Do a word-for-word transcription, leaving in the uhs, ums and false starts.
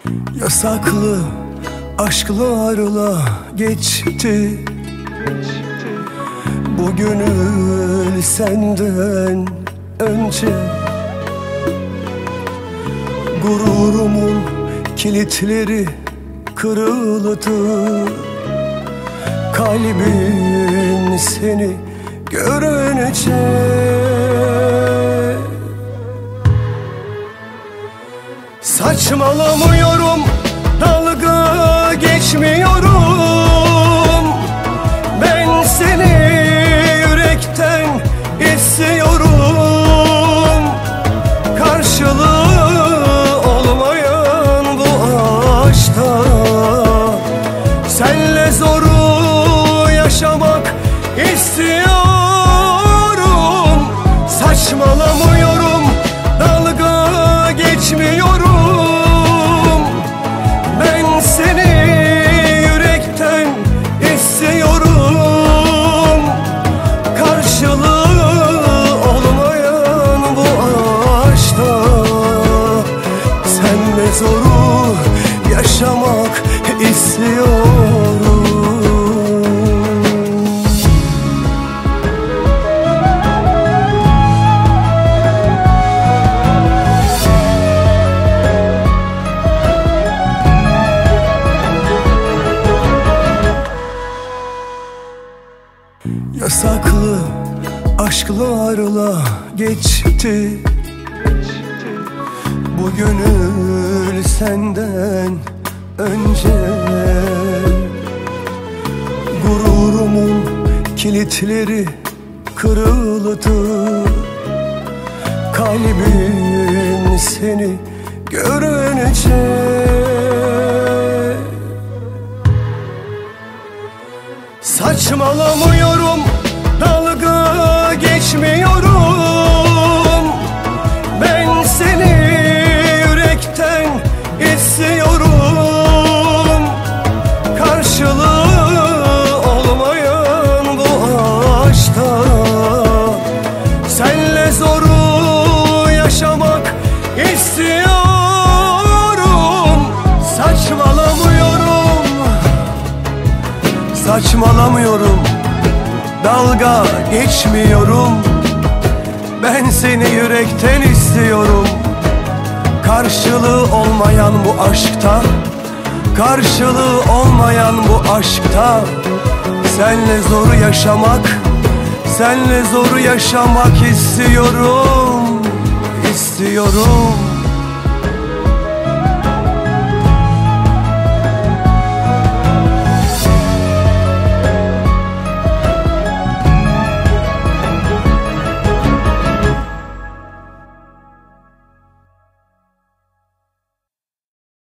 Yasaklı aşklarla geçti bu gönül senden önce. Gururumun kilitleri kırıldı, kalbim seni görünce. Saçmalamıyorum, dalga geçmiyorum. Ben seni yürekten istiyorum. Karşılığı olmayan bu aşkta senle zoru yaşamak istiyorum. Saçmalamıyorum, dalga geçmiyorum. Ben seni yürekten istiyorum. Karşılığı olmayan bu aşkta senle zoru yaşamak istiyorum. Yasaklı aşklarla geçti bu gönül senden önce. Gururumun kilitleri kırıldı, kalbim seni görünce. Saçmalamıyorum, dalga geçmiyorum. Ben seni yürekten istiyorum. Karşılığı olmayan bu aşkta senle zoru yaşamak istiyorum. Saçmalamıyorum, saçmalamıyorum, dalga geçmiyorum. Ben seni yürekten istiyorum. Karşılığı olmayan bu aşkta, karşılığı olmayan bu aşkta senle zoru yaşamak, senle zoru yaşamak istiyorum, istiyorum.